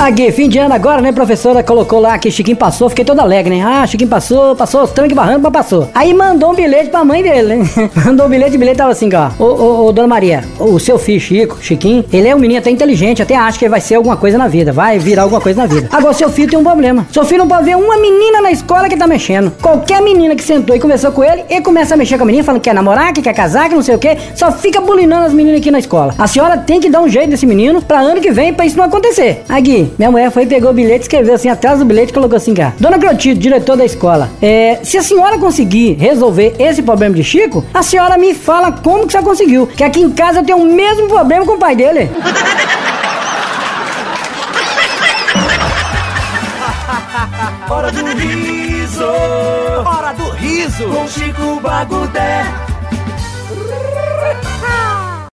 Aqui, fim de ano agora, né, professora colocou lá que Chiquinho passou, fiquei todo alegre, né? Ah, Chiquinho passou os trancos e barrancos, mas passou. Aí mandou um bilhete pra mãe dele, né? Mandou um bilhete, o bilhete tava assim, ó. Ô, dona Maria, o seu filho Chiquinho, ele é um menino até inteligente, até acha que ele vai ser alguma coisa na vida, vai virar alguma coisa na vida. Agora, seu filho tem um problema. Seu filho não pode ver uma menina na escola que tá mexendo. Qualquer menina que sentou e conversou com ele, ele começa a mexer com a menina, falando que quer namorar, que quer casar, que não sei o quê, só fica bulinando as meninas aqui na escola. A senhora tem que dar um jeito nesse menino pra ano que vem, pra isso não acontecer. Aqui, minha mulher foi, pegou o bilhete, escreveu assim, atrás do bilhete, colocou assim, cá. Dona Clotilde, diretor da escola, se a senhora conseguir resolver esse problema de Chico, a senhora me fala como que você conseguiu, que aqui em casa eu tenho o mesmo problema com o pai dele. Hora do riso, com Chico Bagudé.